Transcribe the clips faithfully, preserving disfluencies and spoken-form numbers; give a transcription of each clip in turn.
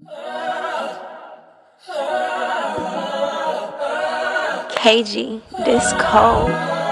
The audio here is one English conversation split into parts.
K G, this cold.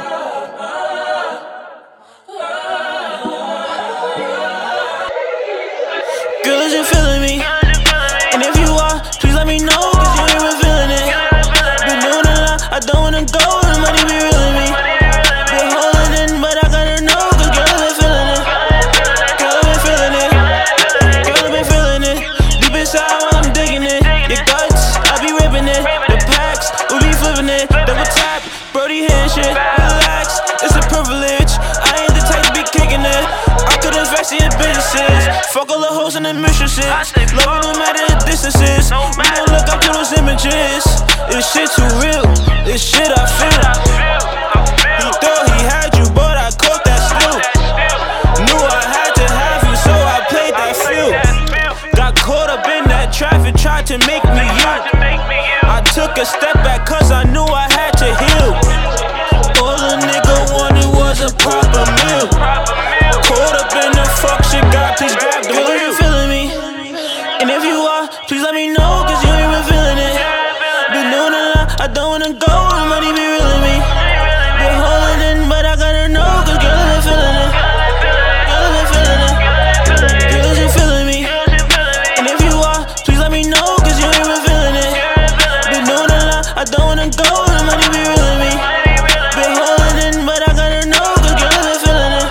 Girl, is you feeling me? And if you are, please let me know, cause you ain't been feeling it. Been doing a lot, I don't wanna go, the money be real to me. Been holding in, but I gotta know, cause girl, I been feeling it. Girl, I been feeling it. Girl, I been feeling it. Deep inside while I'm digging it. Your guts, I be ripping it. The packs, we be flipping it. Double tap, Brody hand shit. Relax, it's a privilege. I ain't the type to be kicking it. I could invest in businesses. Fuck all the hoes and the mistresses. Love no matter the distances. We gon' look up to those images. This shit too real. This shit I feel. He thought he had you, but I caught that still. Knew I had to have you, so I played that field. Got caught up in that traffic, tried to make me you. I took a step back cause I knew I had to heal. All a nigga wanted was a proper meal. Caught up in the fuck shit, God, please grab the wheel. Girl, you feeling me? And if you are, please let me know, cause you ain't been feeling it. Been doing a lot, I don't wanna go, the money be real to me. Been holding in, but I gotta know, cause girl, I been feeling it. Girl, I been feeling it. Girl, is you feeling me? And if you are, please let me know, cause you ain't been feeling it. Been doing a lot, I don't wanna go, the money be real to me. Been holding in, but I gotta know, cause girl, I been feeling it.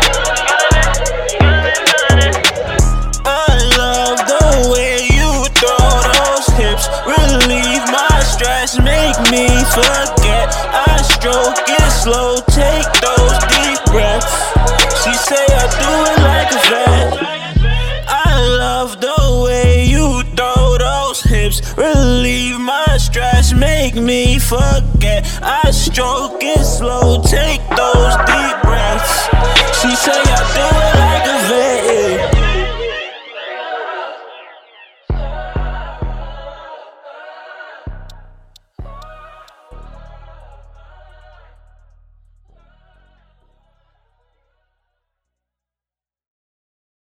I love the way you throw those hips, relieve my stress, make me forget. I stroke it slow, take those deep breaths. She say I do it like a vet. I love the way you throw those hips, relieve my stress, make me forget. I stroke it slow, take those